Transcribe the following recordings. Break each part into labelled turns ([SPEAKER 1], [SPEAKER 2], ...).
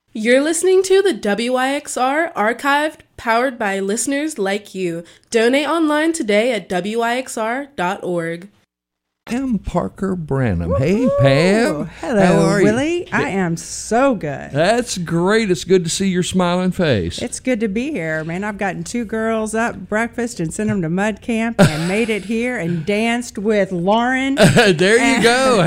[SPEAKER 1] You're listening to the WYXR Archived, powered by listeners like you. Donate online today at wyxr.org.
[SPEAKER 2] I'm Parker Branham. Hey, Pam.
[SPEAKER 3] Hello,
[SPEAKER 2] How are
[SPEAKER 3] Willie.
[SPEAKER 2] you?
[SPEAKER 3] I am so good.
[SPEAKER 2] That's great. It's good to see your smiling face.
[SPEAKER 3] It's good to be here, man. I've gotten 2 girls up breakfast and sent them to mud camp and made it here and danced with Lauren.
[SPEAKER 2] There you go.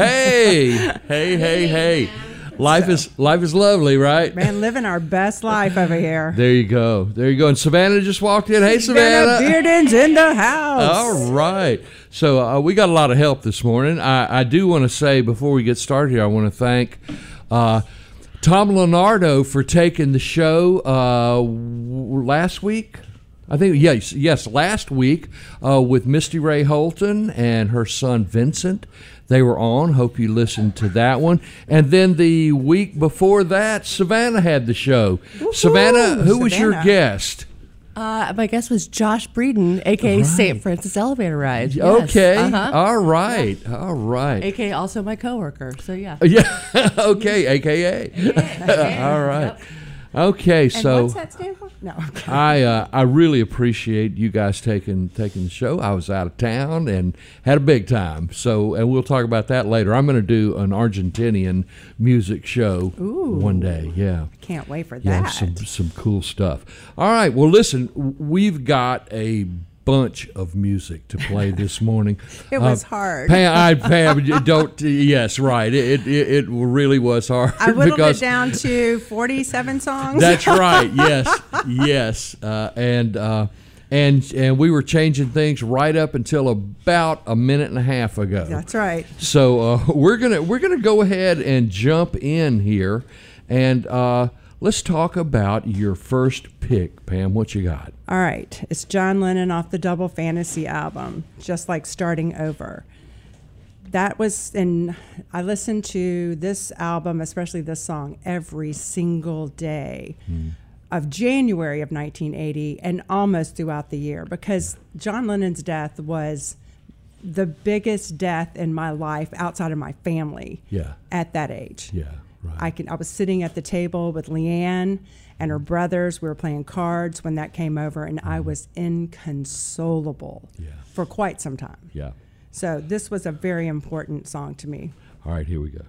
[SPEAKER 2] Hey. Life is lovely, right?
[SPEAKER 3] Man, living our best life over here.
[SPEAKER 2] There you go. And Savannah just walked in. Hey, Savannah.
[SPEAKER 3] Bearden's in the house.
[SPEAKER 2] All right. So we got a lot of help this morning. I do want to say before we get started here, I want to thank Tom Leonardo for taking the show last week. I think, yes, last week with Misty Ray Holton and her son Vincent. They were on. Hope you listened to that one. And then the week before that, Savannah had the show.
[SPEAKER 3] Woo-hoo,
[SPEAKER 2] Savannah, who was your guest?
[SPEAKER 4] My guest was Josh Breeden, a.k.a. St. Francis Elevator Ride. Yes.
[SPEAKER 2] Okay.
[SPEAKER 4] Uh-huh.
[SPEAKER 2] All right.
[SPEAKER 4] A.k.a. also my coworker. So, yeah.
[SPEAKER 2] Yeah. Okay. A.k.a. All right.
[SPEAKER 4] Yep.
[SPEAKER 2] Okay.
[SPEAKER 3] And
[SPEAKER 2] So
[SPEAKER 3] what's that stand for? No. Okay.
[SPEAKER 2] I really appreciate you guys taking the show. I was out of town and had a big time. So, and we'll talk about that later. I'm going to do an Argentinian music show one day. Yeah.
[SPEAKER 3] Can't wait for that.
[SPEAKER 2] Yeah, some cool stuff. All right. Well, listen, we've got a bunch of music to play this morning.
[SPEAKER 3] It was hard.
[SPEAKER 2] Pam, don't. Yes, right. It really was hard.
[SPEAKER 3] I whittled it down to 47 songs.
[SPEAKER 2] That's right. Yes. And we were changing things right up until about a minute and a half ago.
[SPEAKER 3] That's right.
[SPEAKER 2] So we're gonna go ahead and jump in here, and let's talk about your first pick, Pam. What you got?
[SPEAKER 3] All right. It's John Lennon off the Double Fantasy album, Just Like Starting Over. That was, and I listened to this album, especially this song, every single day of January of 1980 and almost throughout the year, because John Lennon's death was the biggest death in my life outside of my family at that age.
[SPEAKER 2] Yeah. Right.
[SPEAKER 3] I was sitting at the table with Leanne and her brothers. We were playing cards when that came over, and I was inconsolable for quite some time.
[SPEAKER 2] Yeah.
[SPEAKER 3] So this was a very important song to me.
[SPEAKER 2] All right, here we go.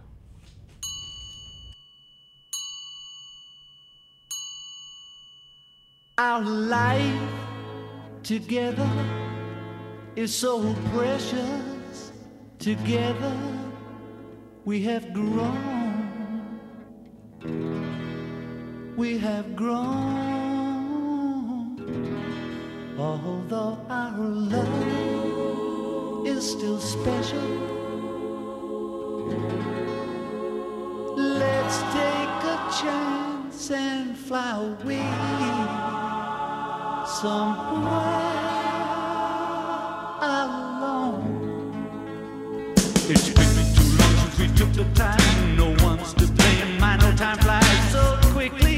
[SPEAKER 5] Our life together is so precious. Together we have grown. We have grown, although our love is still special. Let's take a chance and fly away somewhere alone. It's been too long since we took the time. No one's to blame. I know time flies so quickly.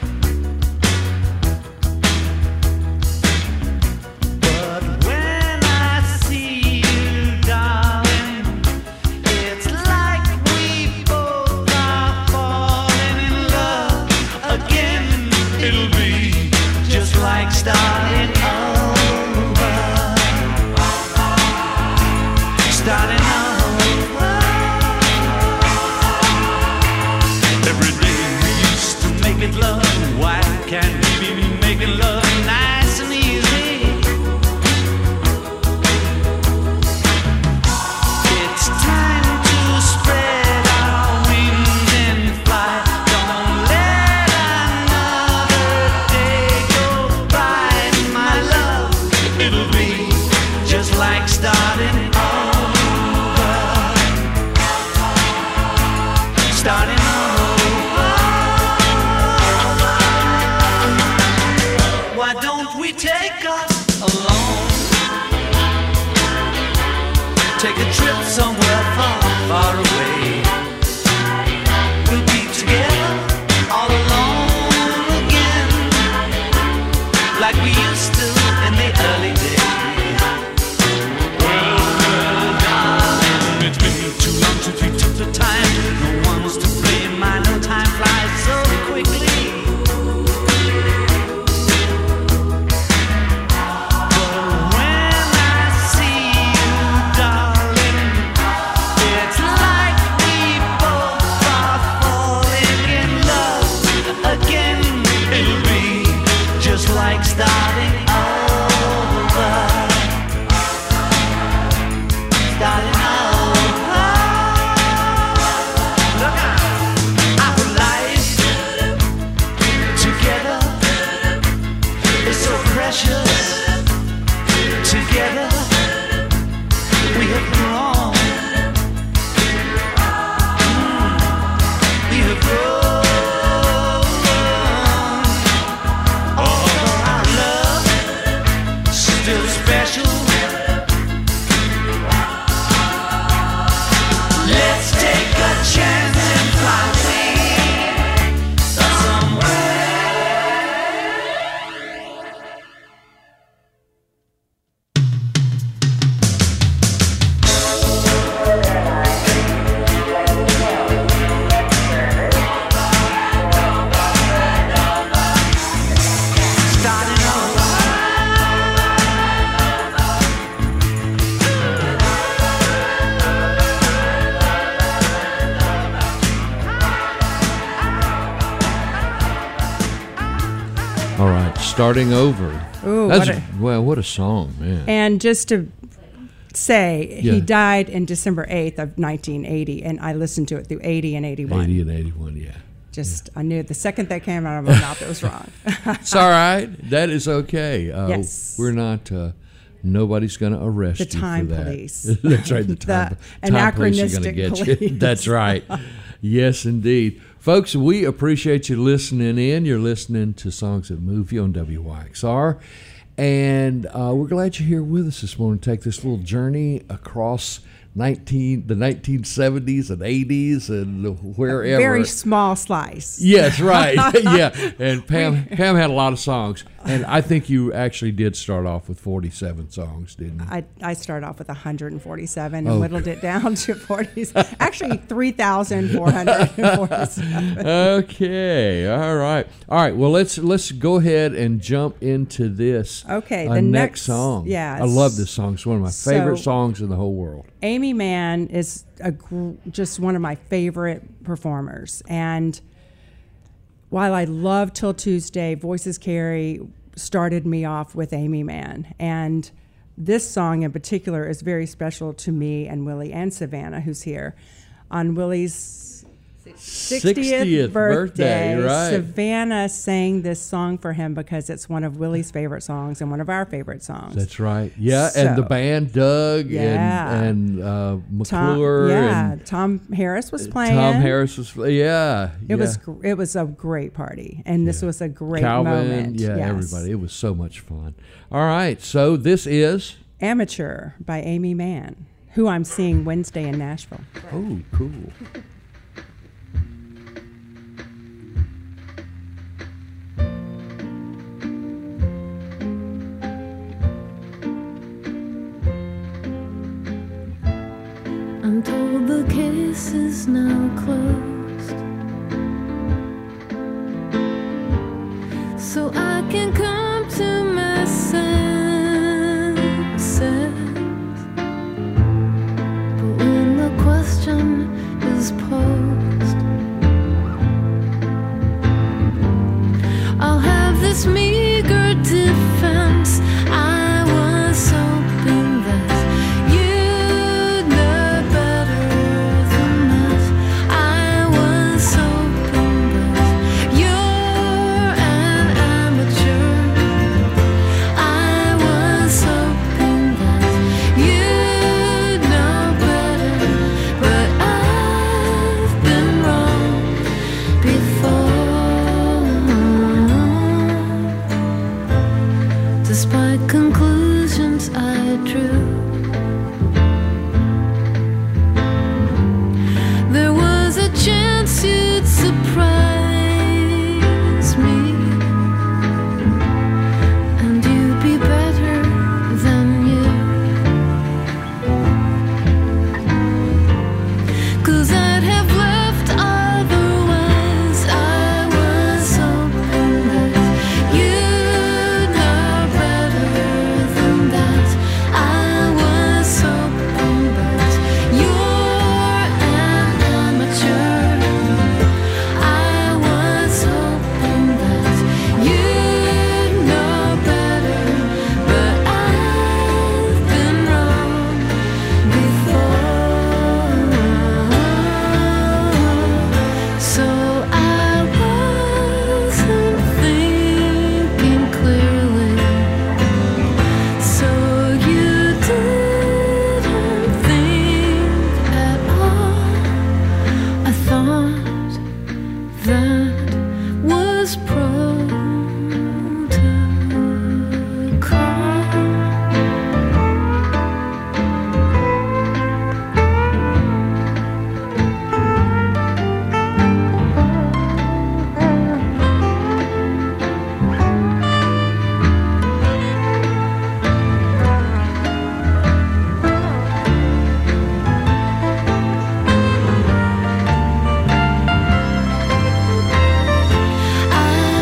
[SPEAKER 5] But when I see you, darling, it's like we both are falling in love again. It'll be just like starting over. Starting over. Every day we used to make it love. Why can't we be making love nice and easy? It's time to spread our wings and fly. Don't let another day go by, my love. It'll be just like starting over. Starting over. Why
[SPEAKER 2] All right, starting over.
[SPEAKER 3] Ooh,
[SPEAKER 2] What a song, man.
[SPEAKER 3] And just to say,
[SPEAKER 2] Yeah.
[SPEAKER 3] he died in December 8th of 1980, and I listened to it through 80 and 81.
[SPEAKER 2] 80 and 81, yeah.
[SPEAKER 3] I knew the second that came out of my mouth, it was wrong.
[SPEAKER 2] It's all right. That is okay.
[SPEAKER 3] Yes.
[SPEAKER 2] We're not, nobody's going to arrest
[SPEAKER 3] The
[SPEAKER 2] you
[SPEAKER 3] time
[SPEAKER 2] for that.
[SPEAKER 3] police.
[SPEAKER 2] That's right. The time police are going to
[SPEAKER 3] anachronistic
[SPEAKER 2] get you.
[SPEAKER 3] police.
[SPEAKER 2] That's right. Yes, indeed. Folks, we appreciate you listening in. You're listening to Songs That Move You on WYXR. And we're glad you're here with us this morning. Take this little journey across the 1970s and 80s and wherever.
[SPEAKER 3] Very small slice.
[SPEAKER 2] Yes, right. Yeah. And Pam had a lot of songs. And I think you actually did start off with 47 songs, didn't you?
[SPEAKER 3] I started off with 147
[SPEAKER 2] Oh.
[SPEAKER 3] and whittled it down to 40. Actually, 3,447.
[SPEAKER 2] Okay. All right. Well, let's go ahead and jump into this.
[SPEAKER 3] Okay,
[SPEAKER 2] the next song.
[SPEAKER 3] yeah,
[SPEAKER 2] I love this song. It's one of my favorite
[SPEAKER 3] So-
[SPEAKER 2] songs in the whole world.
[SPEAKER 3] Amy Mann is just one of my favorite performers. And while I love Till Tuesday, Voices Carry started me off with Amy Mann. And this song in particular is very special to me and Willie and Savannah, who's here. On Willie's 60th birthday,
[SPEAKER 2] right.
[SPEAKER 3] Savannah sang this song for him because it's one of Willie's favorite songs and one of our favorite songs.
[SPEAKER 2] That's right. Yeah, and the
[SPEAKER 3] So-
[SPEAKER 2] band Doug
[SPEAKER 3] Yeah.
[SPEAKER 2] and McClure and
[SPEAKER 3] Tom Harris was playing.
[SPEAKER 2] Tom Harris was
[SPEAKER 3] It was a great party, and this was a great
[SPEAKER 2] Calvin,
[SPEAKER 3] moment.
[SPEAKER 2] yeah,
[SPEAKER 3] Yes.
[SPEAKER 2] everybody. It was so much fun. All right, so this is
[SPEAKER 3] Amateur by Amy Mann, who I'm seeing Wednesday in Nashville.
[SPEAKER 2] oh cool.
[SPEAKER 6] I'm told the case is now closed, so I can come to my senses. But when the question is posed, I'll have this meager defense. I was hoping that you'd know better than that. I was hoping that you're an amateur. I was hoping that you'd know better, but I've been wrong before. Despite conclusions I drew, there was a chance you'd surprise me, and you'd be better than you. 'Cause I'd have left otherwise. I was hoping that you'd know better than that. I was hoping that you're an amateur. I was hoping that you'd know better, but I've been wrong before. So I wasn't thinking clearly. So you didn't think at all. I thought that was I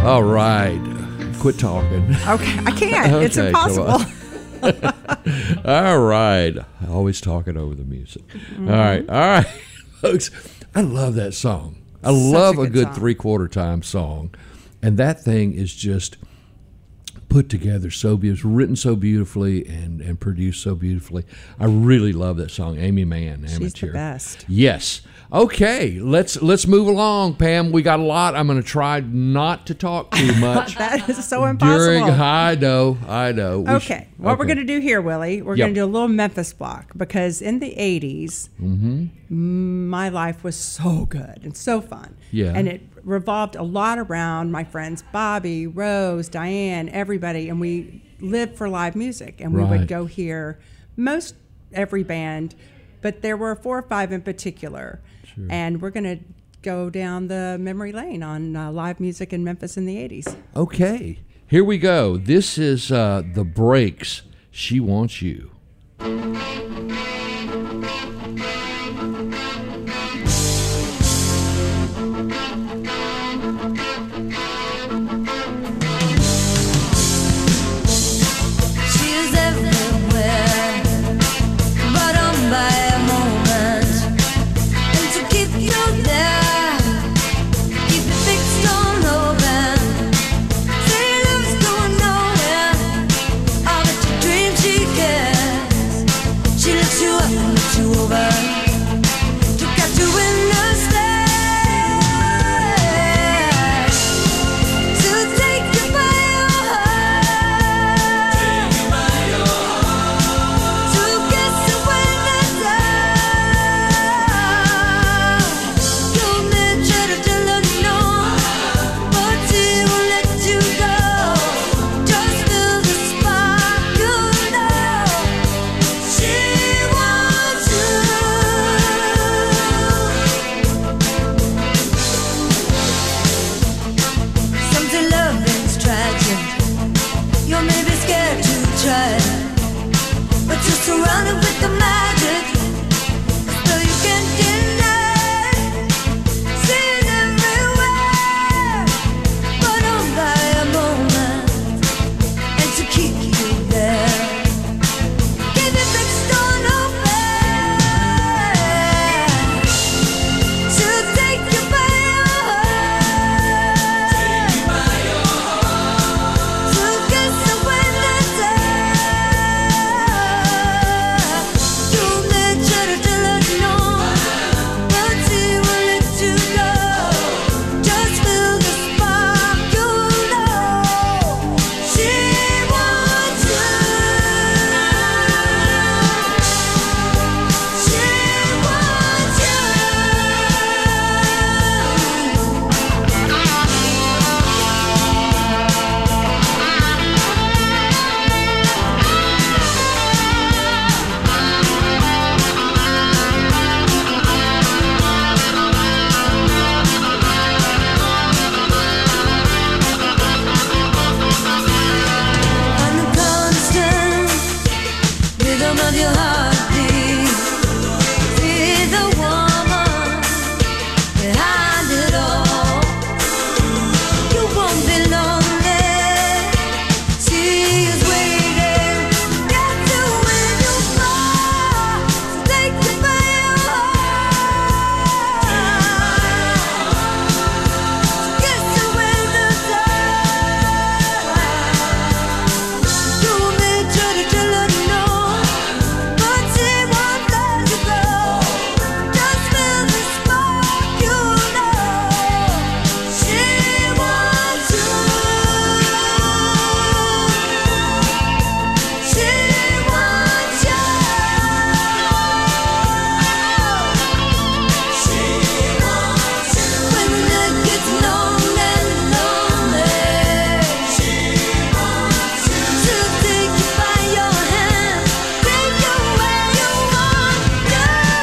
[SPEAKER 2] All right. Quit talking.
[SPEAKER 3] Okay, I can't. It's
[SPEAKER 2] Okay, come
[SPEAKER 3] impossible.
[SPEAKER 2] All right. Always talking over the music. All right, folks. I love that song. I love a
[SPEAKER 3] good
[SPEAKER 2] good
[SPEAKER 3] song.
[SPEAKER 2] 3/4 time song, and that thing is just put together so beautiful, written so beautifully, and produced so beautifully. I really love that song. Amy Mann, Amateur.
[SPEAKER 3] She's the best.
[SPEAKER 2] Yes. Okay, let's move along, Pam. We got a lot. I'm going to try not to talk too much.
[SPEAKER 3] That is so impossible.
[SPEAKER 2] I know. We
[SPEAKER 3] Okay, what we're going to do here, Willie, we're
[SPEAKER 2] Yep.
[SPEAKER 3] going to do a little Memphis block because in the 80s, my life was so good and so fun.
[SPEAKER 2] Yeah.
[SPEAKER 3] And it revolved a lot around my friends Bobby, Rose, Diane, everybody, and we lived for live music. And we
[SPEAKER 2] Right.
[SPEAKER 3] would go hear most every band, but there were 4 or 5 in particular.
[SPEAKER 2] Sure.
[SPEAKER 3] And we're going to go down the memory lane on live music in Memphis in the 80s.
[SPEAKER 2] Okay, here we go. This is The Breaks. She Wants You.
[SPEAKER 7] She's everywhere, brought on by a moment, and to keep you there, keep it fixed on open. Say love's going nowhere, all that your dreams she cares. She lifts you up and lifts you over, to catch you in the stairs, to take you by your heart. To kiss you when it's down. You may try to tell her no, but she won't let you go. Just feel the spark, you know. She wants you. Some say loving's tragic. You may be scared to try it, but you're surrounded with the magic, still you can't deny. Seen everywhere, but on by a moment, and to keep you there, keep it fixed on open, to take you by your heart, to kiss you when it's down. You may try to tell her no, but she won't let you go. Just feel the spark, you know. She wants you. She wants On the constant rhythm of your heartbeat, be the woman behind it all. You won't be lonely. She is waiting. Get you when you fall. Take you by your heart. Kiss you when the you may try to tell her no, but she won't let you go. Just feel the spark, you know. She wants you. She wants you. She wants you. When the night gets long and lonely, she wants you. To take you by your hand, take you where you want to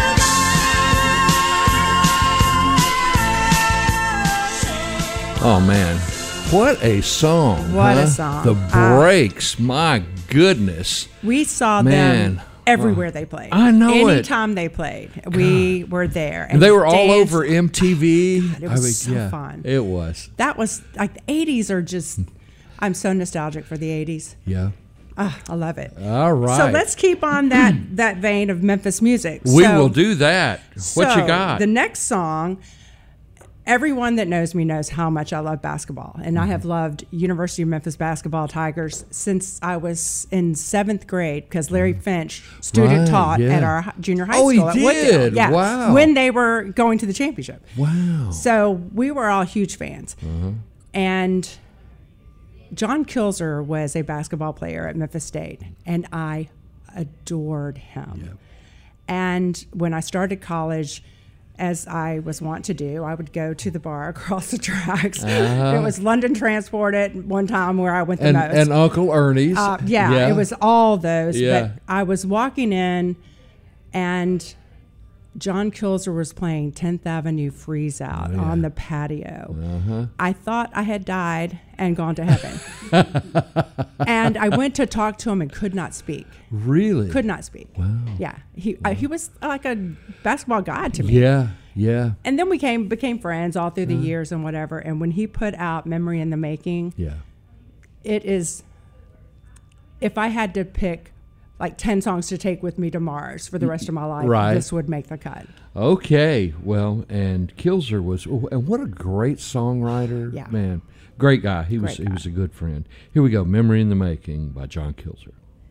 [SPEAKER 7] go.
[SPEAKER 2] Oh man, what a song!
[SPEAKER 3] What a
[SPEAKER 2] huh?
[SPEAKER 3] song.
[SPEAKER 2] The Breaks. My goodness,
[SPEAKER 3] We saw
[SPEAKER 2] man.
[SPEAKER 3] them everywhere they played.
[SPEAKER 2] I know it.
[SPEAKER 3] Anytime they played, we were there.
[SPEAKER 2] And they were all
[SPEAKER 3] danced.
[SPEAKER 2] over MTV.
[SPEAKER 3] It was so fun.
[SPEAKER 2] It was.
[SPEAKER 3] That was like the 80s are just, I'm so nostalgic for the 80s.
[SPEAKER 2] Yeah.
[SPEAKER 3] I love it.
[SPEAKER 2] All right.
[SPEAKER 3] So let's keep on that vein of Memphis music.
[SPEAKER 2] We
[SPEAKER 3] So-
[SPEAKER 2] will do that. What you
[SPEAKER 3] so
[SPEAKER 2] got?
[SPEAKER 3] The next song, everyone that knows me knows how much I love basketball. And I have loved University of Memphis basketball Tigers since I was in 7th grade because Larry Finch student
[SPEAKER 2] Right,
[SPEAKER 3] taught
[SPEAKER 2] yeah.
[SPEAKER 3] at our junior high
[SPEAKER 2] Oh, he
[SPEAKER 3] school at Wooddale.
[SPEAKER 2] did?
[SPEAKER 3] Yeah,
[SPEAKER 2] Wow.
[SPEAKER 3] when they were going to the championship.
[SPEAKER 2] Wow.
[SPEAKER 3] So we were all huge fans. And John Kilzer was a basketball player at Memphis State, and I adored him. And when I started college, as I was wont to do, I would go to the bar across the tracks. It was London Transport at one time where I went the most.
[SPEAKER 2] And Uncle Ernie's.
[SPEAKER 3] Yeah, it was all those.
[SPEAKER 2] Yeah.
[SPEAKER 3] But I was walking in, and John Kilzer was playing 10th Avenue Freeze Out on the patio. I thought I had died and gone to heaven. And I went to talk to him and could not speak.
[SPEAKER 2] Really?
[SPEAKER 3] Could not speak. Wow. Yeah. He was like a basketball god to me.
[SPEAKER 2] Yeah, yeah,
[SPEAKER 3] And then we became friends all through the years and whatever. And when he put out Memory in the Making,
[SPEAKER 2] yeah.
[SPEAKER 3] it is, if I had to pick like 10 songs to take with me to Mars for the rest of my life,
[SPEAKER 2] Right.
[SPEAKER 3] this would make the cut.
[SPEAKER 2] Okay, well, and Kilzer was, and what a great songwriter.
[SPEAKER 3] Yeah.
[SPEAKER 2] Man, great guy. He
[SPEAKER 3] Great guy.
[SPEAKER 2] was a good friend. Here we go, Memory in the Making by John Kilzer.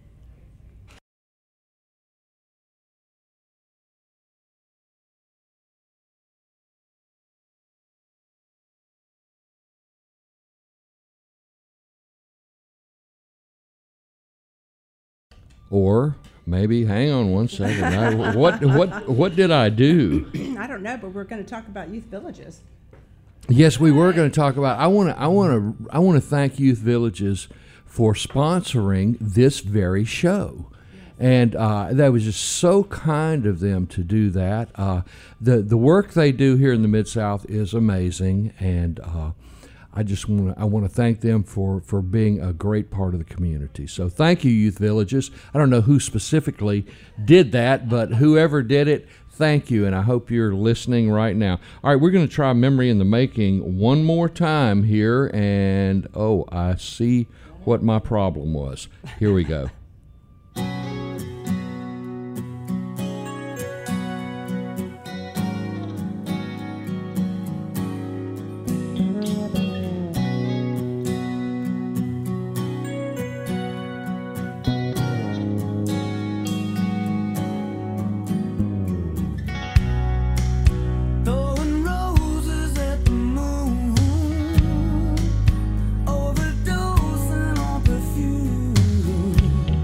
[SPEAKER 2] Or maybe, hang on one second. What did I do?
[SPEAKER 3] I don't know, but we're going to talk about youth villages.
[SPEAKER 2] Yes, we were going to talk about. I want to thank Youth Villages for sponsoring this very show, and that was just so kind of them to do that. The work they do here in the Mid-South is amazing, and I want to thank them for being a great part of the community. So thank you, Youth Villages. I don't know who specifically did that, but whoever did it, thank you, and I hope you're listening right now. All right, we're going to try Memory in the Making one more time here, and I see what my problem was. Here we go.
[SPEAKER 7] Throwing roses at the moon, overdosing on perfume.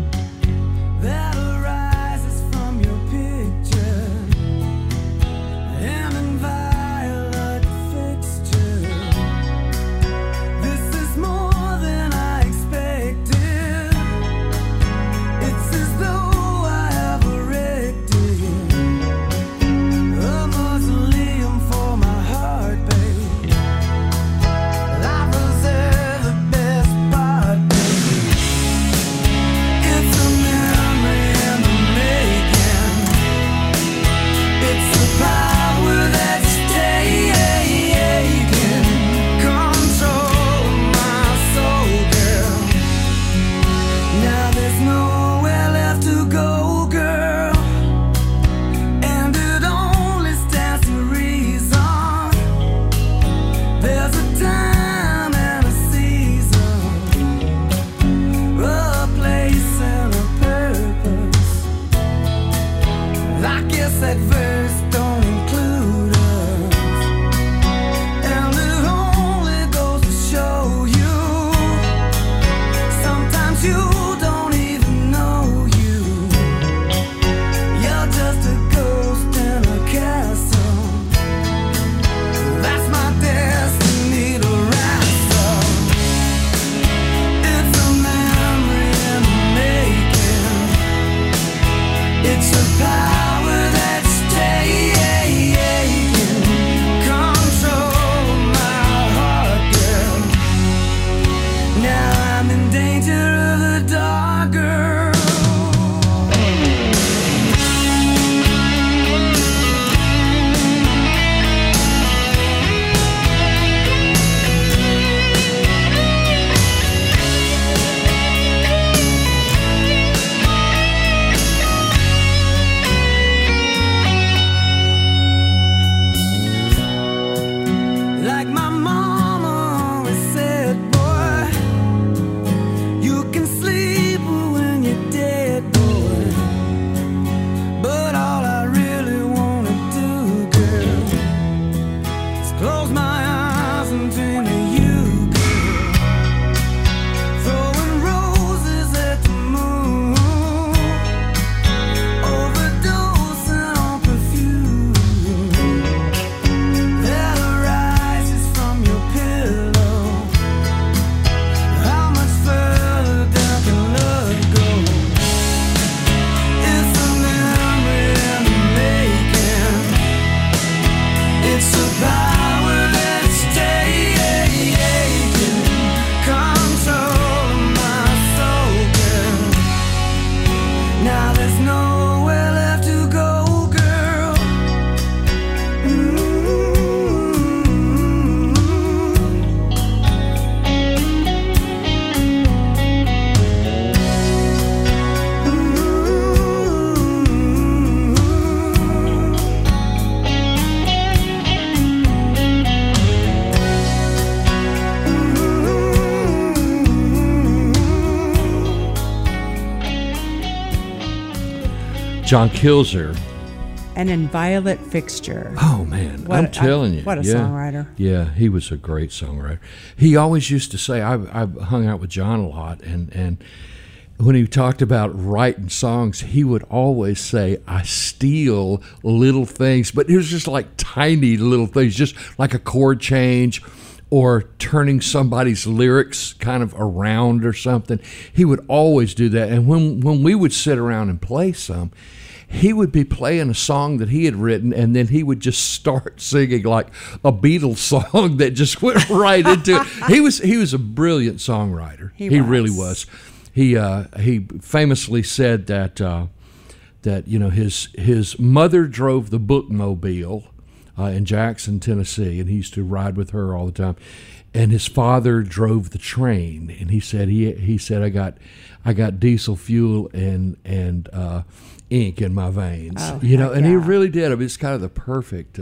[SPEAKER 2] John Kilzer.
[SPEAKER 3] And then Violet Fixture.
[SPEAKER 2] Oh man, I'm telling you,
[SPEAKER 3] what a songwriter.
[SPEAKER 2] Yeah, he was a great songwriter. He always used to say, I've hung out with John a lot, and when he talked about writing songs, he would always say, I steal little things, but it was just like tiny little things, just like a chord change or turning somebody's lyrics kind of around or something. He would always do that. And when we would sit around and play some, he would be playing a song that he had written, and then he would just start singing like a Beatles song that just went right into it. He was a brilliant songwriter. He really was. He famously said that you know his mother drove the bookmobile in Jackson, Tennessee, and he used to ride with her all the time. And his father drove the train, and he said I got diesel fuel and ink in my veins, you know, and he really did. I mean, it's kind of the perfect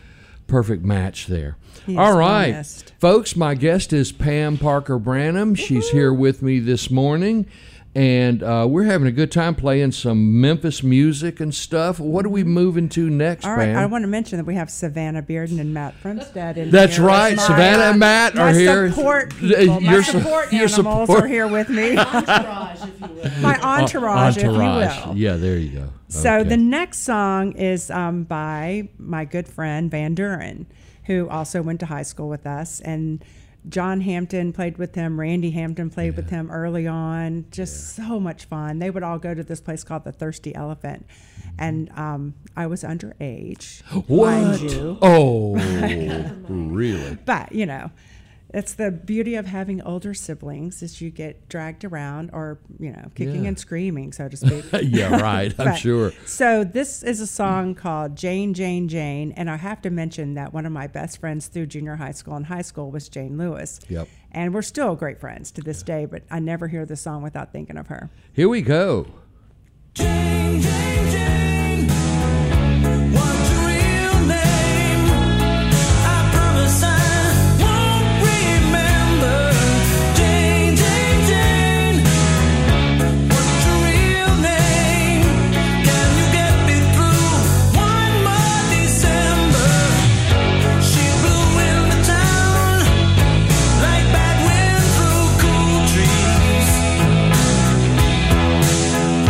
[SPEAKER 2] match there. All right, honest. Folks, my guest is Pam Parker Branham. She's here with me this morning, and we're having a good time playing some Memphis music and stuff. What are we moving to next,
[SPEAKER 3] All right,
[SPEAKER 2] Pam?
[SPEAKER 3] I want to mention that we have Savannah Bearden and Matt Frumstead in
[SPEAKER 2] That's
[SPEAKER 3] here.
[SPEAKER 2] right. Savannah and Matt are here.
[SPEAKER 3] My support animals are here with me.
[SPEAKER 1] Entourage, if you will.
[SPEAKER 3] My entourage, if you will.
[SPEAKER 2] Yeah, there you go.
[SPEAKER 3] So
[SPEAKER 2] Okay.
[SPEAKER 3] the next song is by my good friend Van Duren, who also went to high school with us, and John Hampton played with him. Randy Hampton played with him early on. Just so much fun. They would all go to this place called the Thirsty Elephant, and I was underage, mind you.
[SPEAKER 2] Oh, really?
[SPEAKER 3] But you know, it's the beauty of having older siblings is you get dragged around, or you know, kicking and screaming, so to speak.
[SPEAKER 2] Yeah, right. I'm sure.
[SPEAKER 3] So this is a song called Jane, Jane, Jane, and I have to mention that one of my best friends through junior high school and high school was Jane Lewis.
[SPEAKER 2] Yep.
[SPEAKER 3] And we're still great friends to this day, but I never hear the song without thinking of her.
[SPEAKER 2] Here we go.
[SPEAKER 5] Jane, Jane, Jane, what's your real name? I promise I won't remember. Jane, Jane, Jane, what's your real name? Can you get me through one more December? She blew into town like bad wind through cool trees.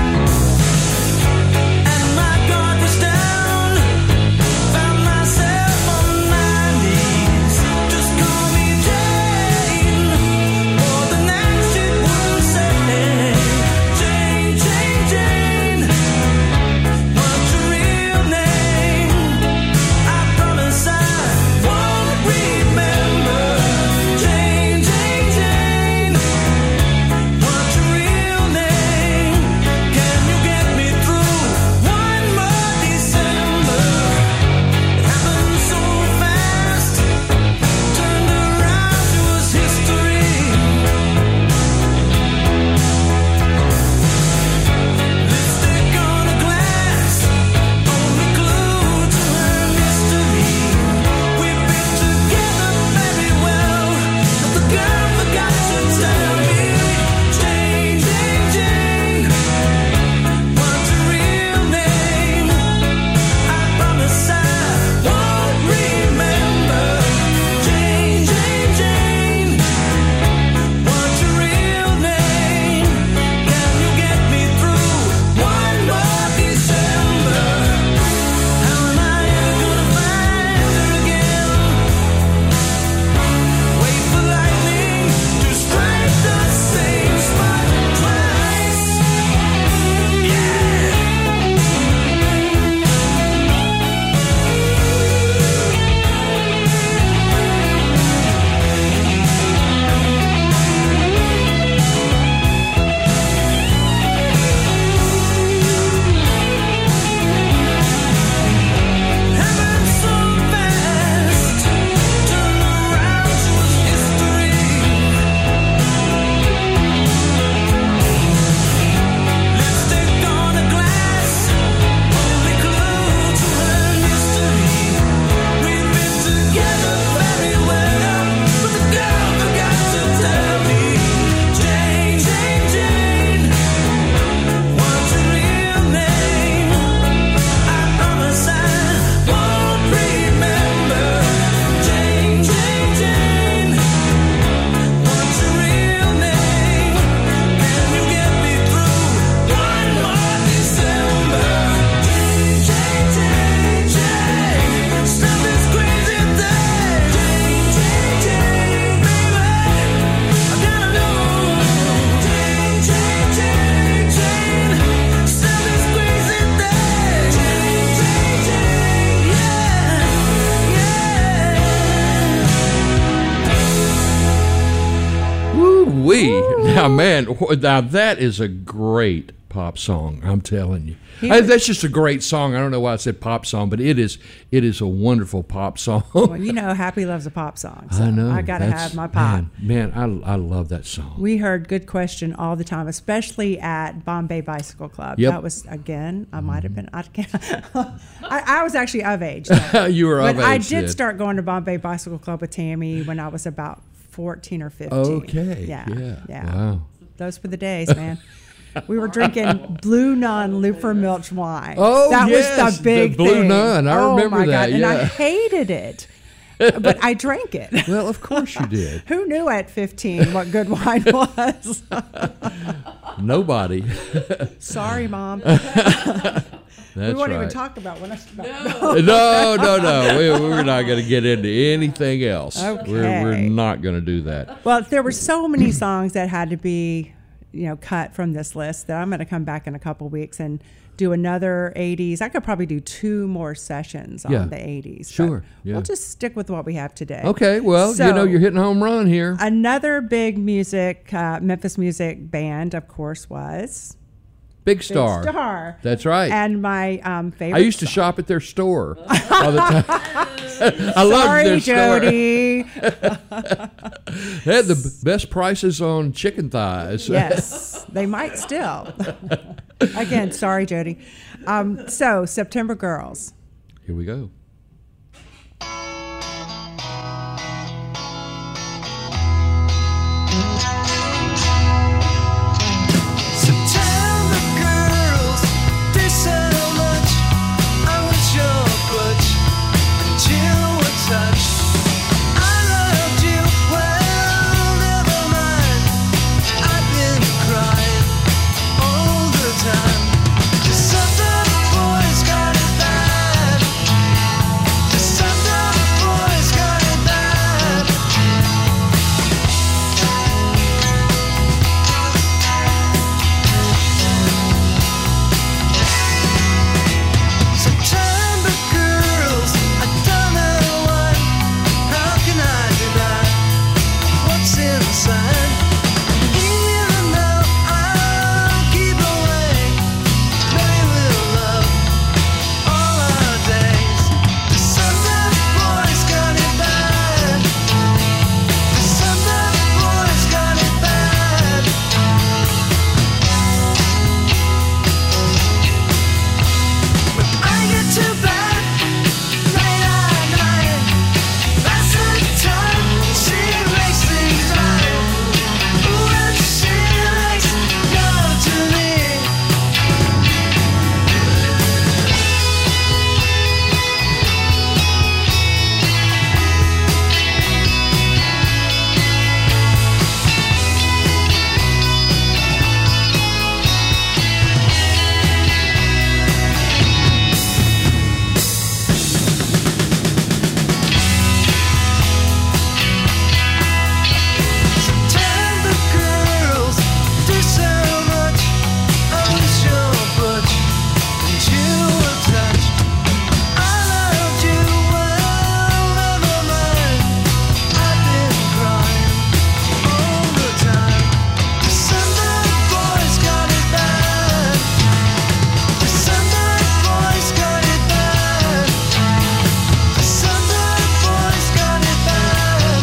[SPEAKER 2] Ooh-wee. Now, man, now that is a great pop song, I'm telling you. That's just a great song. I don't know why I said pop song, but it is a wonderful pop song.
[SPEAKER 3] Well, you know, Happy loves a pop song. So
[SPEAKER 2] I know.
[SPEAKER 3] I got to have my pop.
[SPEAKER 2] Man, I love that song.
[SPEAKER 3] We heard Good Question all the time, especially at Bombay Bicycle Club.
[SPEAKER 2] Yep.
[SPEAKER 3] That was, again, I might have been, I was actually of age then.
[SPEAKER 2] You were of
[SPEAKER 3] But I
[SPEAKER 2] age
[SPEAKER 3] did
[SPEAKER 2] then.
[SPEAKER 3] start going to Bombay Bicycle Club with Tammy when I was about 14 or 15.
[SPEAKER 2] Okay.
[SPEAKER 3] Yeah.
[SPEAKER 2] Wow.
[SPEAKER 3] Those were the days, man. We were drinking Blue Nun Looper Milch wine.
[SPEAKER 2] Oh,
[SPEAKER 3] that
[SPEAKER 2] yes,
[SPEAKER 3] was the big
[SPEAKER 2] the Blue
[SPEAKER 3] thing.
[SPEAKER 2] Nun. I
[SPEAKER 3] oh
[SPEAKER 2] remember
[SPEAKER 3] my
[SPEAKER 2] that,
[SPEAKER 3] God. And I
[SPEAKER 2] yeah.
[SPEAKER 3] hated it, but I drank it.
[SPEAKER 2] Well, of course you did.
[SPEAKER 3] Who knew at 15 what good wine was?
[SPEAKER 2] Nobody.
[SPEAKER 3] Sorry, Mom.
[SPEAKER 2] That's
[SPEAKER 3] We won't even
[SPEAKER 2] right.
[SPEAKER 3] talk about when I.
[SPEAKER 2] No. We're not going to get into anything else.
[SPEAKER 3] Okay.
[SPEAKER 2] We're not going to do that.
[SPEAKER 3] Well, there were so many songs that had to be, cut from this list that I'm going to come back in a couple weeks and do another 80s. I could probably do 2 more sessions on
[SPEAKER 2] Yeah.
[SPEAKER 3] the 80s. but
[SPEAKER 2] Sure, yeah.
[SPEAKER 3] We'll just stick with what we have today.
[SPEAKER 2] Okay, well,
[SPEAKER 3] So,
[SPEAKER 2] you're hitting a home run here.
[SPEAKER 3] Another big Memphis music band, of course, was
[SPEAKER 2] Big Star.
[SPEAKER 3] Big Star.
[SPEAKER 2] That's right.
[SPEAKER 3] And my favorite.
[SPEAKER 2] I used to shop at their store all the time. I loved their store.
[SPEAKER 3] Jody.
[SPEAKER 2] They had the best prices on chicken thighs.
[SPEAKER 3] Yes, they might still. Again, sorry, Jody. So, September Girls.
[SPEAKER 2] Here we go.
[SPEAKER 5] September girls, do so much. I was your butch until we touched. I loved you, well, never mind. I've been crying all the time. Just some boys got it bad. Just some boys got it bad. September girls, I don't know why. How can I deny what's inside? Even though I'll keep away, maybe we'll love all our days. Some boys got it bad. Some boys got it bad. When I get too bad, late at night, that's the time she makes things right. When she makes love to me. September girls do so much. I was your butch and you were touched. I loved you, well, never mind. I've been crying all the time. Some boys got it bad. Some boys got it bad. Some boys got it bad.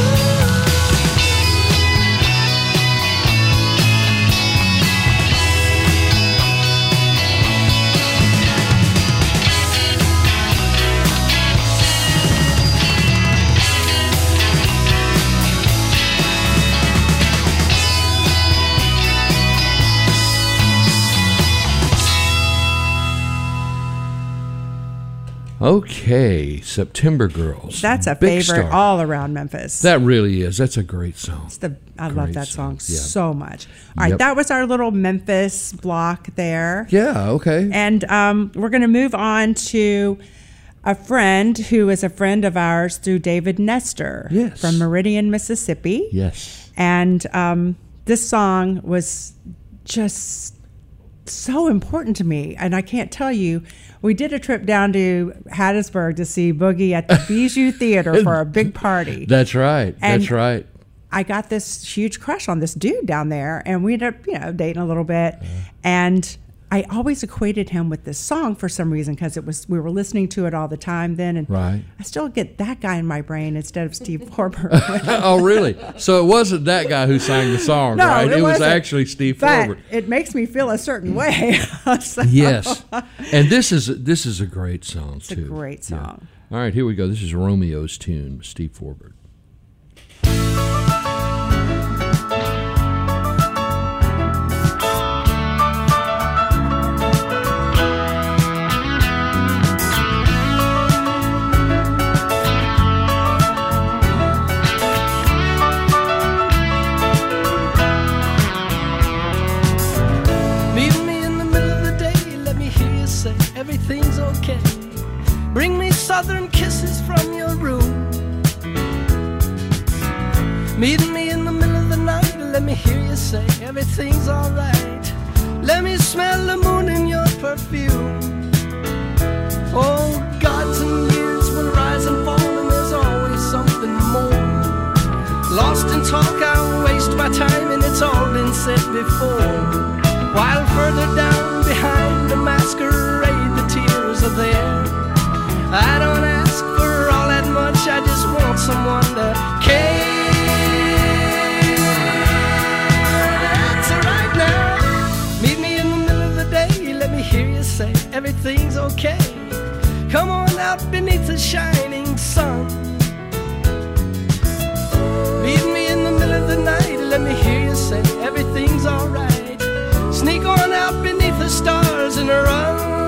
[SPEAKER 2] Okay, September Girls.
[SPEAKER 3] That's a
[SPEAKER 2] Big
[SPEAKER 3] favorite
[SPEAKER 2] Star.
[SPEAKER 3] all around Memphis.
[SPEAKER 2] That really is. That's a great song.
[SPEAKER 3] I love
[SPEAKER 2] Great
[SPEAKER 3] that song
[SPEAKER 2] song, yeah.
[SPEAKER 3] so much. All right,
[SPEAKER 2] Yep.
[SPEAKER 3] that was our little Memphis block there.
[SPEAKER 2] Yeah, okay.
[SPEAKER 3] And we're going to move on to a friend who is a friend of ours through David Nestor
[SPEAKER 2] Yes.
[SPEAKER 3] from Meridian, Mississippi.
[SPEAKER 2] Yes.
[SPEAKER 3] And this song was just so important to me. And I can't tell you, we did a trip down to Hattiesburg to see Boogie at the Bijou Theater for a big party.
[SPEAKER 2] That's right.
[SPEAKER 3] And
[SPEAKER 2] That's right.
[SPEAKER 3] I got this huge crush on this dude down there, and we ended up, dating a little bit. And I always equated him with this song for some reason because we were listening to it all the time then, and
[SPEAKER 2] Right.
[SPEAKER 3] I still get that guy in my brain instead of Steve Forbert.
[SPEAKER 2] Oh, really? So it wasn't that guy who sang the song,
[SPEAKER 3] No,
[SPEAKER 2] right?
[SPEAKER 3] it
[SPEAKER 2] It was
[SPEAKER 3] wasn't.
[SPEAKER 2] actually Steve
[SPEAKER 3] But
[SPEAKER 2] Forbert.
[SPEAKER 3] it makes me feel a certain way. So,
[SPEAKER 2] Yes, and this is a great song
[SPEAKER 3] it's
[SPEAKER 2] too.
[SPEAKER 3] a great song.
[SPEAKER 2] All right, here we go. This is Romeo's tune, Steve Forbert.
[SPEAKER 5] Meet me in the middle of the day, let me hear you say everything's okay. Bring me southern kisses from your room. Meet me in the middle of the night, let me hear you say everything's alright. Let me smell the moon in your perfume. Oh, gods and years will rise and fall, and there's always something more. Lost in talk, I waste my time, and it's all been said before. While further down behind the masquerade, the tears are there. I don't ask for all that much, I just want someone to care. That's right now. Meet me in the middle of the day, let me hear you say everything's okay. Come on out beneath the shining sun. Meet me in the middle of the night, let me hear you say everything's alright. Sneak on out beneath the stars and run.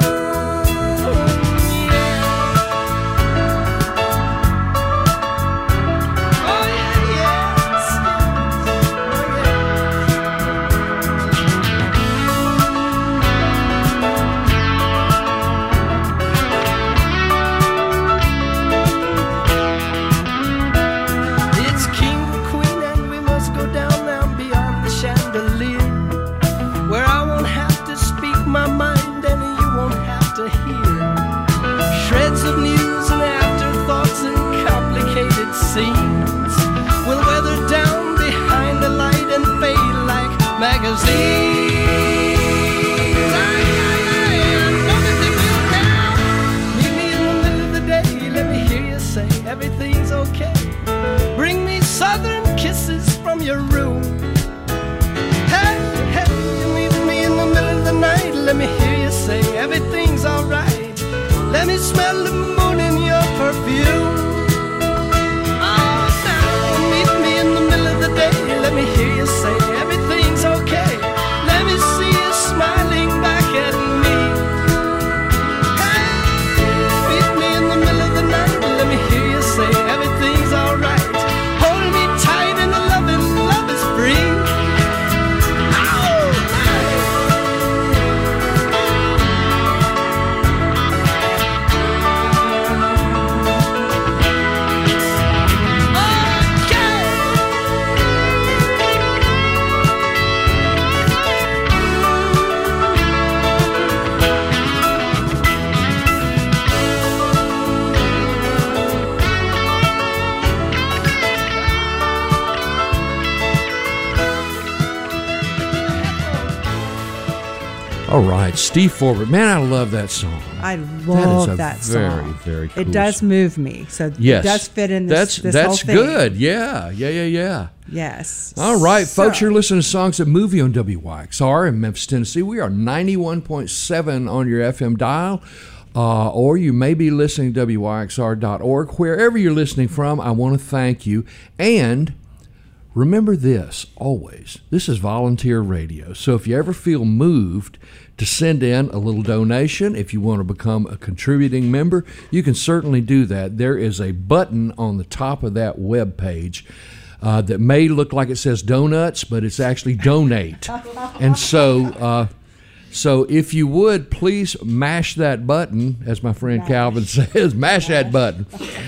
[SPEAKER 5] It's king or queen, and we must go down now beyond the chandelier, where I won't have to speak my mind and you won't have to hear shreds of news and afterthoughts and complicated scenes. We'll weather down behind the light and fade like magazines. I know that they will now. Meet me in the middle of the day, let me hear you say everything's okay. Bring me southern kisses from your room. Hey, hey, you meet me in the middle of the night, let me hear you say everything's alright. Let me smell the moon in your perfume. Oh, now you meet me in the middle of the day, let me hear you say everything's okay. Let me see you smiling back at me. Hey, meet me in the middle of the night, let me hear you say everything's alright. Hold me tight and the loving love is free.
[SPEAKER 2] All right, Steve Forbert. Man, I love that song.
[SPEAKER 3] I love
[SPEAKER 2] a
[SPEAKER 3] that
[SPEAKER 2] very,
[SPEAKER 3] song.
[SPEAKER 2] very cool
[SPEAKER 3] It does
[SPEAKER 2] song.
[SPEAKER 3] move me. So
[SPEAKER 2] Yes,
[SPEAKER 3] it does fit in this,
[SPEAKER 2] That's
[SPEAKER 3] whole thing.
[SPEAKER 2] good. Yeah.
[SPEAKER 3] Yes.
[SPEAKER 2] All right, folks,
[SPEAKER 3] So-
[SPEAKER 2] you're listening to Songs That Move You on WYXR in Memphis, Tennessee. We are 91.7 on your FM dial, or you may be listening to WYXR.org. Wherever you're listening from, I want to thank you. And remember this, always, this is volunteer radio. So if you ever feel moved to send in a little donation, if you want to become a contributing member, you can certainly do that. There is a button on the top of that web page that may look like it says donuts, but it's actually donate. And so if you would, please mash that button, as my friend Calvin says, mash that button,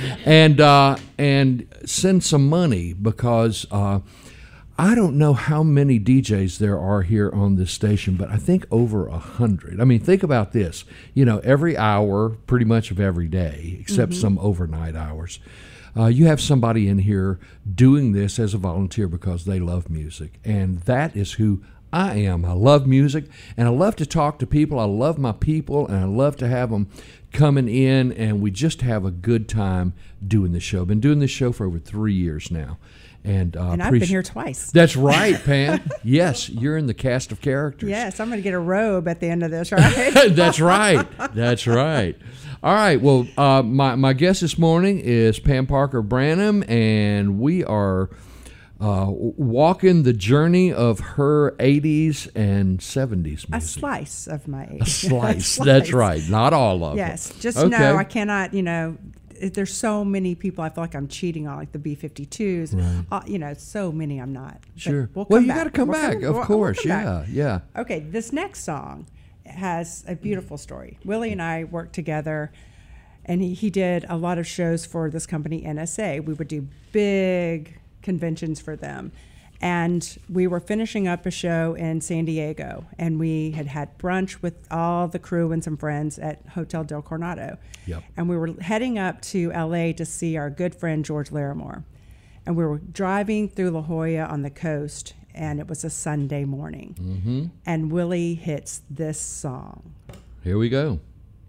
[SPEAKER 2] and send some money, because I don't know how many DJs there are here on this station, but I think over 100. I mean, think about this. Every hour, pretty much of every day, except some overnight hours, you have somebody in here doing this as a volunteer because they love music. And that is who I am. I love music, and I love to talk to people. I love my people, and I love to have them coming in, and we just have a good time doing the show. Been doing this show for over 3 years now. And
[SPEAKER 3] I've been here twice.
[SPEAKER 2] That's right, Pam. Yes, you're in the cast of characters.
[SPEAKER 3] Yes, I'm going to get a robe at the end of this, right?
[SPEAKER 2] That's right. That's right. All right. Well, my guest this morning is Pam Parker Branham, and we are walking the journey of her 80s and 70s music.
[SPEAKER 3] A slice of my age.
[SPEAKER 2] A slice. That's right. Not all of
[SPEAKER 3] Yes.
[SPEAKER 2] them.
[SPEAKER 3] Just
[SPEAKER 2] Okay.
[SPEAKER 3] know I cannot, there's so many people I feel like I'm cheating on, like the B-52s. So many I'm not. But
[SPEAKER 2] Sure.
[SPEAKER 3] We'll
[SPEAKER 2] Well,
[SPEAKER 3] come
[SPEAKER 2] you
[SPEAKER 3] back.
[SPEAKER 2] got to come
[SPEAKER 3] We'll
[SPEAKER 2] back, of
[SPEAKER 3] we'll
[SPEAKER 2] course.
[SPEAKER 3] come back.
[SPEAKER 2] Yeah.
[SPEAKER 3] Okay, this next song has a beautiful story. Willie and I worked together, and he did a lot of shows for this company, NSA. We would do big conventions for them. And we were finishing up a show in San Diego, and we had brunch with all the crew and some friends at Hotel Del Coronado.
[SPEAKER 2] Yep.
[SPEAKER 3] And we were heading up to LA to see our good friend George Larimore. And we were driving through La Jolla on the coast, and it was a Sunday morning.
[SPEAKER 2] Mm-hmm.
[SPEAKER 3] And Willie hits this song.
[SPEAKER 2] Here we go.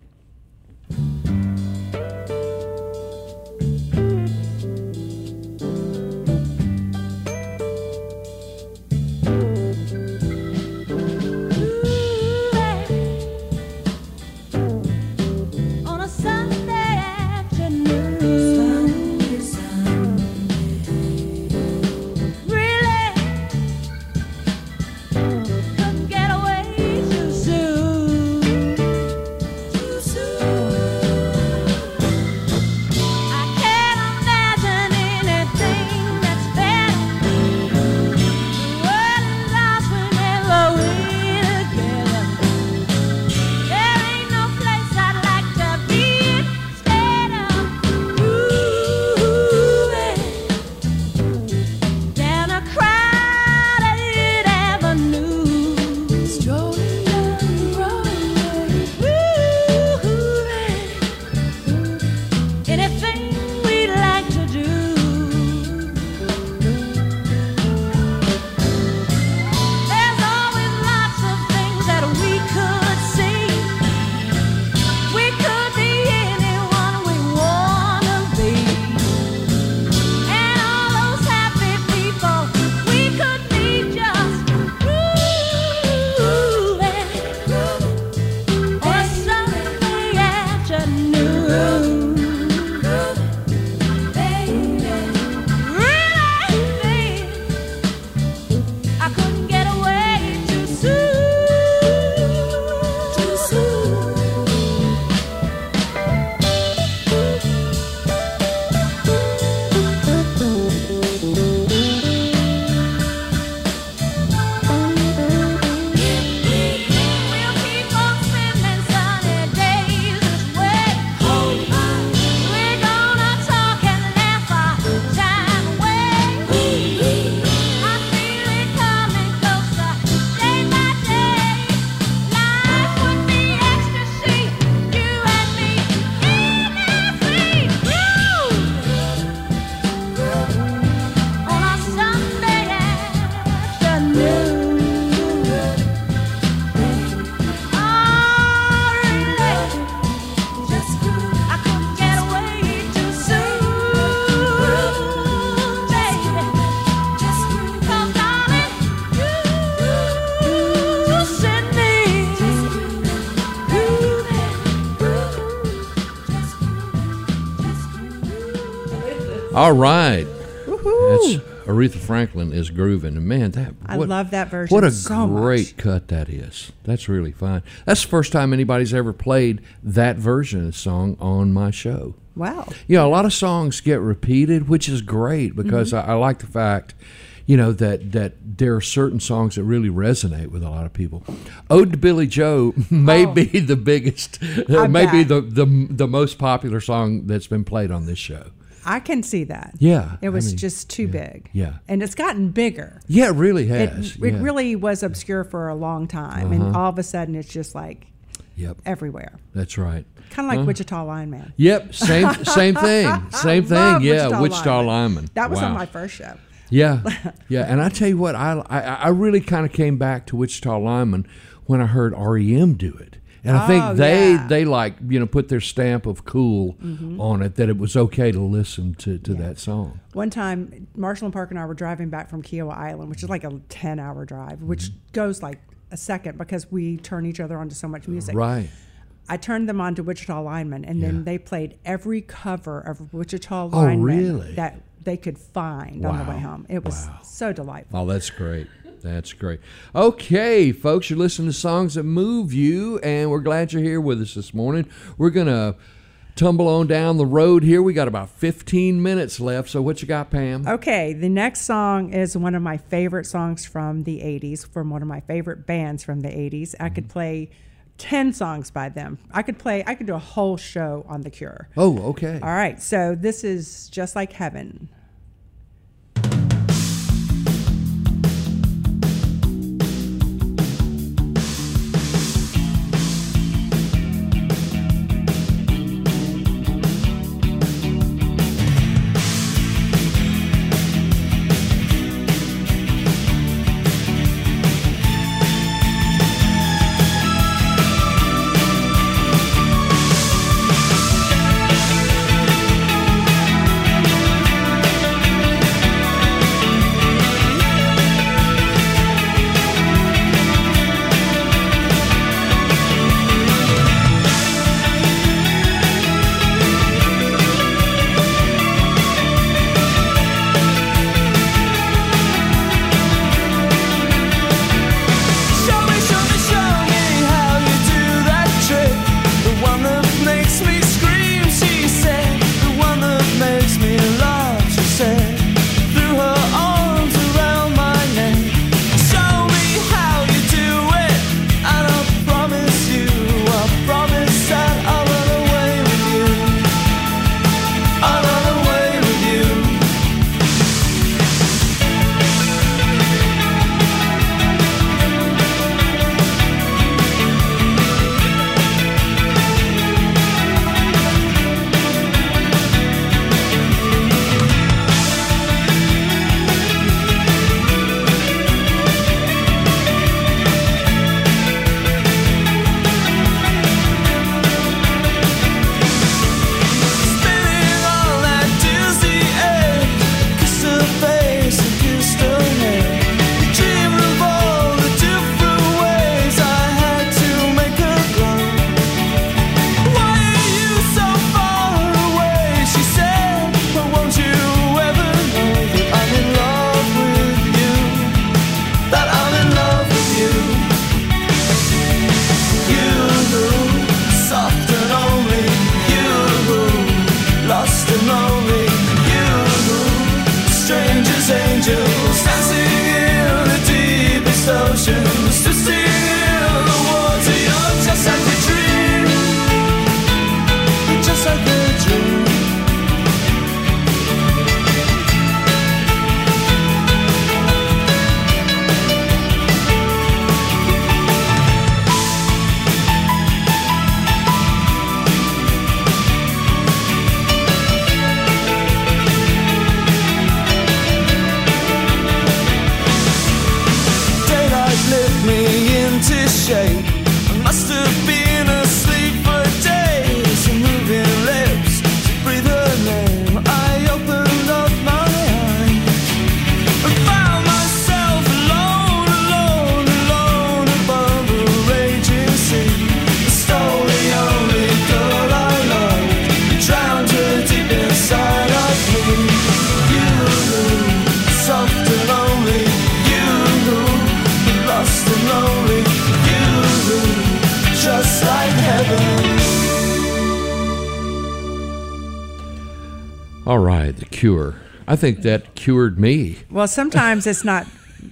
[SPEAKER 7] On a Sunday afternoon, really couldn't get away too soon. I can't imagine anything that's better. The world is lost whenever we're together. There ain't no place I'd like to be instead of moving down a crowded avenue, strolling down Broadway, anything we'd like to do. There's always lots of things that we could see. We could be anyone we wanna be, and all those happy people we could be just grooving on a Sunday afternoon. Really, I couldn't get away too We'll keep on spending sunny days this way. We're gonna talk and laugh our time away. I feel it coming closer day by day. Life would be ecstasy, you and me in every groove on a Sunday afternoon. I couldn't get away too soon, baby. 'Cause darling, you send me
[SPEAKER 2] All right. That's Aretha Franklin is grooving. And man,
[SPEAKER 3] I love that version
[SPEAKER 2] What a
[SPEAKER 3] so
[SPEAKER 2] great
[SPEAKER 3] much.
[SPEAKER 2] cut that is. That's really fun. That's the first time anybody's ever played that version of the song on my show.
[SPEAKER 3] Wow.
[SPEAKER 2] A lot of songs get repeated, which is great because I like the fact, that there are certain songs that really resonate with a lot of people. Ode to Billy Joe may be the biggest, may be the most popular song that's been played on this show.
[SPEAKER 3] I can see that.
[SPEAKER 2] Yeah,
[SPEAKER 3] It was
[SPEAKER 2] I mean,
[SPEAKER 3] just too big.
[SPEAKER 2] yeah.
[SPEAKER 3] And it's gotten bigger.
[SPEAKER 2] Yeah, it really has.
[SPEAKER 3] It really was obscure for a long time. And all of a sudden it's just like
[SPEAKER 2] Yep.
[SPEAKER 3] everywhere.
[SPEAKER 2] That's right.
[SPEAKER 3] Kind of like Wichita Lineman.
[SPEAKER 2] Yep. Same thing. Same thing.
[SPEAKER 3] Love
[SPEAKER 2] Yeah. Wichita Lineman.
[SPEAKER 3] That was on
[SPEAKER 2] Wow.
[SPEAKER 3] my first show.
[SPEAKER 2] Yeah, yeah, and I tell you what, I really kind of came back to Wichita Lineman when I heard REM do it, and I think they like put their stamp of cool on it, that it was okay to listen to that song.
[SPEAKER 3] One time, Marshall and Park and I were driving back from Kiowa Island, which is like a 10-hour drive, which goes like a second because we turn each other on to so much music.
[SPEAKER 2] Right.
[SPEAKER 3] I turned them on to Wichita Lineman, and
[SPEAKER 2] Yeah.
[SPEAKER 3] then they played every cover of Wichita Lineman
[SPEAKER 2] really?
[SPEAKER 3] that they could find on the way home. It was so delightful.
[SPEAKER 2] Oh, that's great. That's great. Okay, folks, you're listening to Songs That Move You, and we're glad you're here with us this morning. We're going to tumble on down the road here. We got about 15 minutes left, so what you got, Pam?
[SPEAKER 3] Okay, the next song is one of my favorite songs from the 80s, from one of my favorite bands from the 80s. I could play 10 songs by them. I could do a whole show on The Cure.
[SPEAKER 2] Oh, okay.
[SPEAKER 3] All right, so this is Just Like Heaven.
[SPEAKER 2] All right, The Cure. I think that cured me.
[SPEAKER 3] Well, sometimes it's not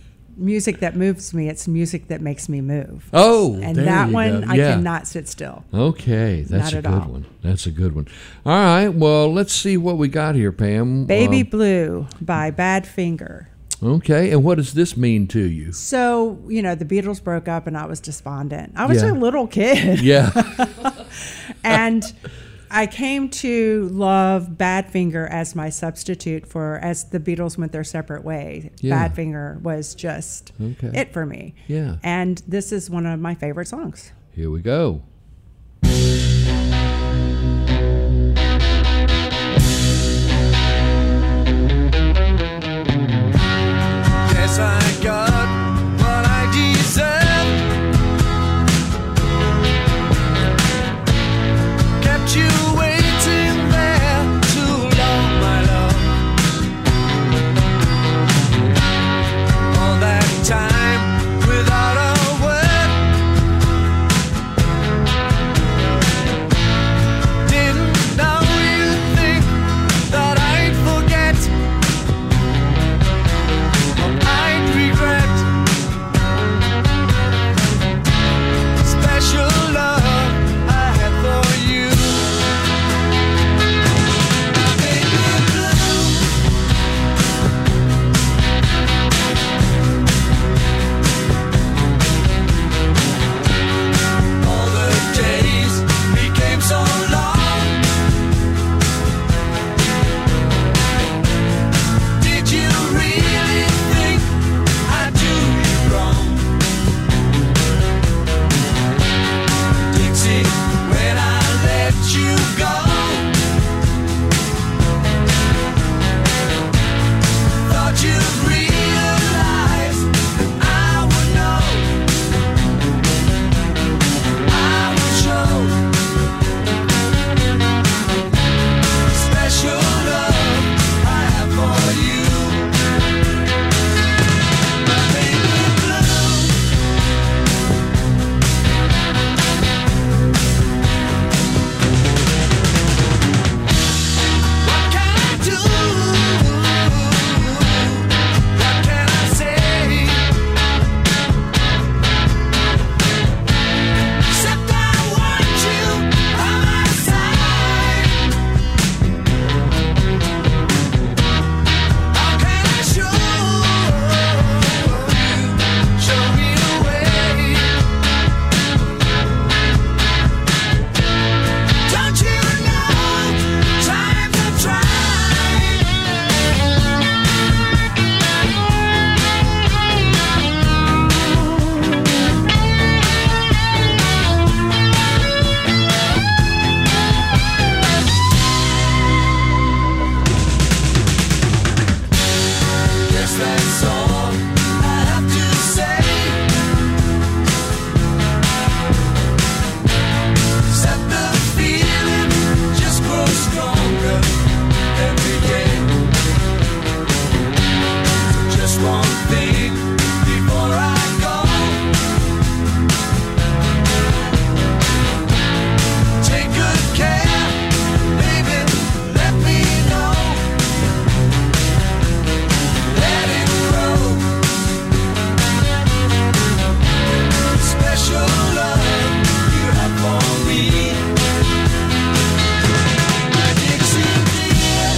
[SPEAKER 3] music that moves me, it's music that makes me move.
[SPEAKER 2] Oh,
[SPEAKER 3] And
[SPEAKER 2] there
[SPEAKER 3] that
[SPEAKER 2] you
[SPEAKER 3] one,
[SPEAKER 2] go.
[SPEAKER 3] I
[SPEAKER 2] Yeah.
[SPEAKER 3] cannot sit still.
[SPEAKER 2] Okay, that's
[SPEAKER 3] Not
[SPEAKER 2] a
[SPEAKER 3] at
[SPEAKER 2] good
[SPEAKER 3] all.
[SPEAKER 2] one. That's a good one. All right, well, let's see what we got here, Pam.
[SPEAKER 3] Baby Blue by Badfinger.
[SPEAKER 2] Okay, and what does this mean to you?
[SPEAKER 3] So, the Beatles broke up and I was despondent. I was
[SPEAKER 2] Yeah.
[SPEAKER 3] a little kid.
[SPEAKER 2] Yeah.
[SPEAKER 3] And I came to love Badfinger as my substitute as the Beatles went their separate way.
[SPEAKER 2] Yeah.
[SPEAKER 3] Badfinger was just
[SPEAKER 2] Okay.
[SPEAKER 3] it for me.
[SPEAKER 2] Yeah.
[SPEAKER 3] And this is one of my favorite songs.
[SPEAKER 2] Here we go.
[SPEAKER 5] Guess I got what I deserve. Kept you waiting there too long, my love. All that time without a word. Didn't know you'd think that I'd forget. I'd regret special love I had for you. My baby blue. All the days became so long. Did you really think I'd do you wrong? Dixie, when I let you go, thought you'd realize that I would know, I would show special love I have for you. My baby blue. What can I do? What can I say? Except I want you by my side. How can I show me the way? Don't you know times I've tried? Guess that's all I have to say. Except the feeling just grows stronger every day. Just one thing before I go. Take good care, baby. Let me know. Let it grow. Special love you have for me. My Dixie dear.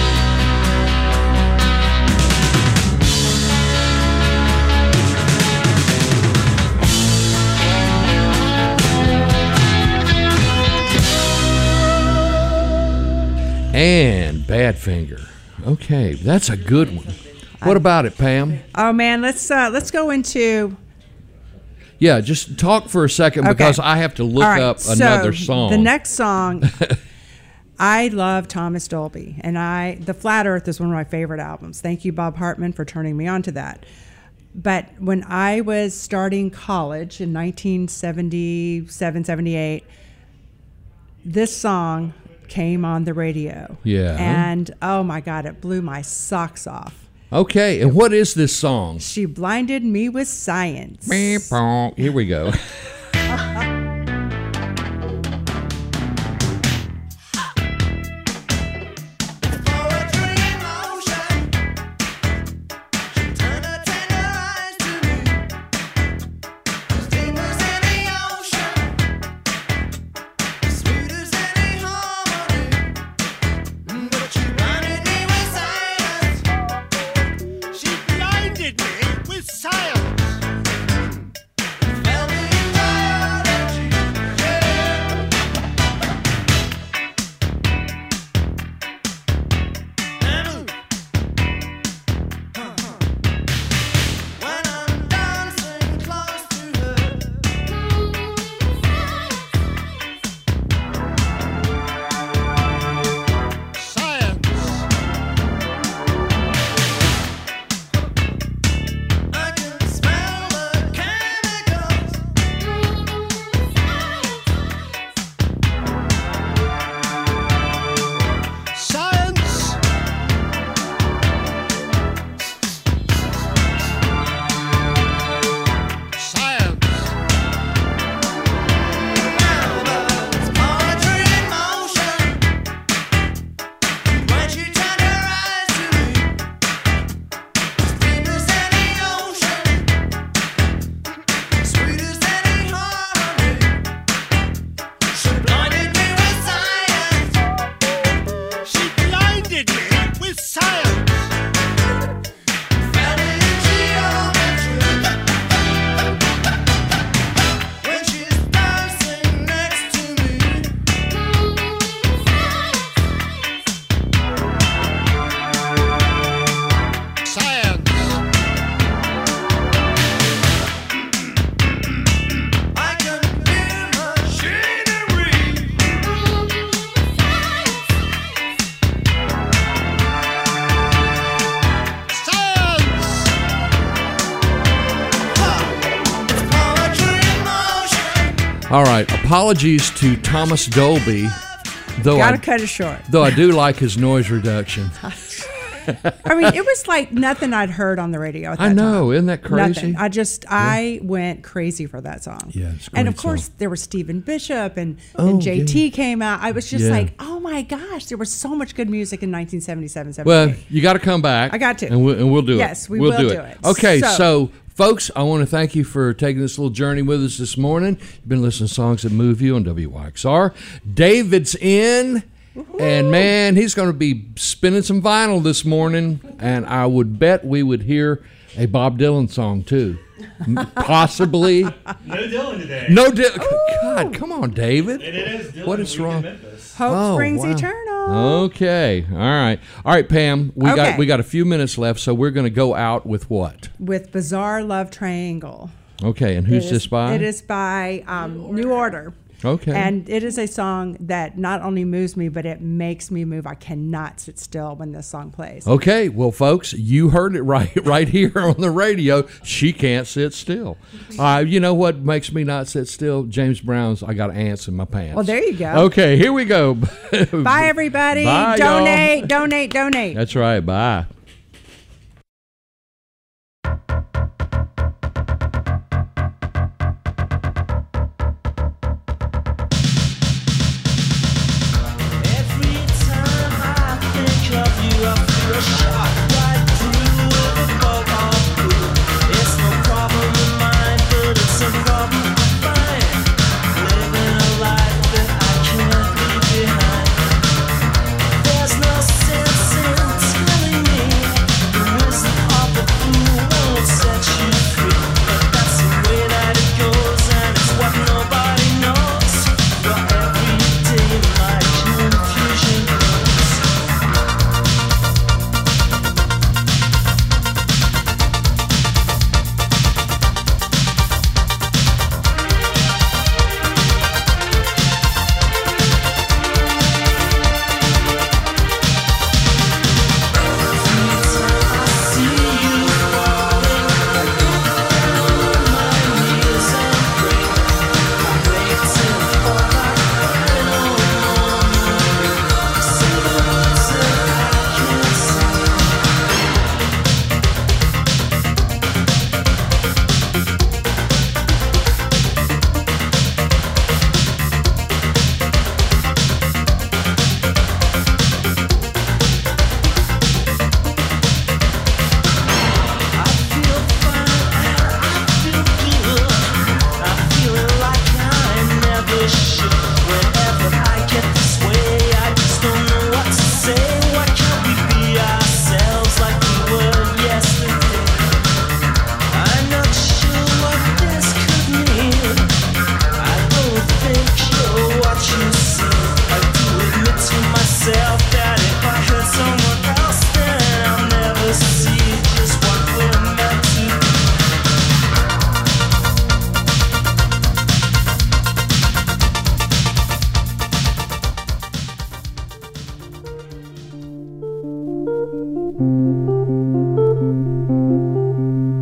[SPEAKER 2] And Badfinger. Okay, that's a good one. What about it, Pam?
[SPEAKER 3] Oh man, let's go into
[SPEAKER 2] Yeah, just talk for a second because I have to look
[SPEAKER 3] All right,
[SPEAKER 2] up another
[SPEAKER 3] so
[SPEAKER 2] song.
[SPEAKER 3] The next song, I love Thomas Dolby, and The Flat Earth is one of my favorite albums. Thank you, Bob Hartman, for turning me on to that. But when I was starting college in 1977, 78, this song came on the radio.
[SPEAKER 2] Yeah.
[SPEAKER 3] And oh my God, it blew my socks off.
[SPEAKER 2] Okay, and what is this song?
[SPEAKER 3] She blinded me with science.
[SPEAKER 2] Here we go.
[SPEAKER 5] Poetry in motion. Turn her tender eyes to me. Deep as any ocean. Sweet as any harmony. But she blinded me with science. She blinded
[SPEAKER 2] All right. Apologies to Thomas Dolby, though
[SPEAKER 3] Gotta cut it short.
[SPEAKER 2] though I do like his noise reduction.
[SPEAKER 3] I mean, it was like nothing I'd heard on the radio at that
[SPEAKER 2] I know,
[SPEAKER 3] time.
[SPEAKER 2] isn't that crazy?
[SPEAKER 3] Nothing. I went crazy for that song.
[SPEAKER 2] Yeah, it's a
[SPEAKER 3] And
[SPEAKER 2] great
[SPEAKER 3] of course,
[SPEAKER 2] song.
[SPEAKER 3] there was Stephen Bishop and
[SPEAKER 2] Oh,
[SPEAKER 3] JT came out. I was just
[SPEAKER 2] Yeah.
[SPEAKER 3] like, oh my gosh, there was so much good music in 1977, 78.
[SPEAKER 2] Well, you got to come back.
[SPEAKER 3] I got to.
[SPEAKER 2] and we'll do it.
[SPEAKER 3] Yes, we
[SPEAKER 2] we'll
[SPEAKER 3] will
[SPEAKER 2] do
[SPEAKER 3] do
[SPEAKER 2] it.
[SPEAKER 3] it.
[SPEAKER 2] Okay,
[SPEAKER 3] So-
[SPEAKER 2] so folks, I want to thank you for taking this little journey with us this morning. You've been listening to songs that move you on WYXR. David's in. And man, he's going to be spinning some vinyl this morning, and I would bet we would hear a Bob Dylan song too, possibly.
[SPEAKER 8] No Dylan today.
[SPEAKER 2] No, God, come on, David.
[SPEAKER 8] It is Dylan.
[SPEAKER 2] What is
[SPEAKER 8] Week in
[SPEAKER 2] wrong?
[SPEAKER 8] Memphis.
[SPEAKER 3] Hope
[SPEAKER 2] Oh,
[SPEAKER 3] springs
[SPEAKER 2] wow.
[SPEAKER 3] eternal.
[SPEAKER 2] Okay, all right, Pam. We
[SPEAKER 3] Okay.
[SPEAKER 2] got a few minutes left, so we're going to go out with what?
[SPEAKER 3] With Bizarre Love Triangle.
[SPEAKER 2] Okay, and who's
[SPEAKER 3] It
[SPEAKER 2] this
[SPEAKER 3] is-
[SPEAKER 2] by?
[SPEAKER 3] It is by New Order.
[SPEAKER 2] Okay.
[SPEAKER 3] And it is a song that not only moves me, but it makes me move. I cannot sit still when this song plays.
[SPEAKER 2] Okay, well, folks, you heard it right here on the radio. She can't sit still. You know what makes me not sit still? James Brown's "I Got Ants in My Pants."
[SPEAKER 3] Well, there you go.
[SPEAKER 2] Okay, here we go.
[SPEAKER 3] Bye, everybody.
[SPEAKER 2] Bye, y'all.
[SPEAKER 3] Donate.
[SPEAKER 2] That's right. Bye.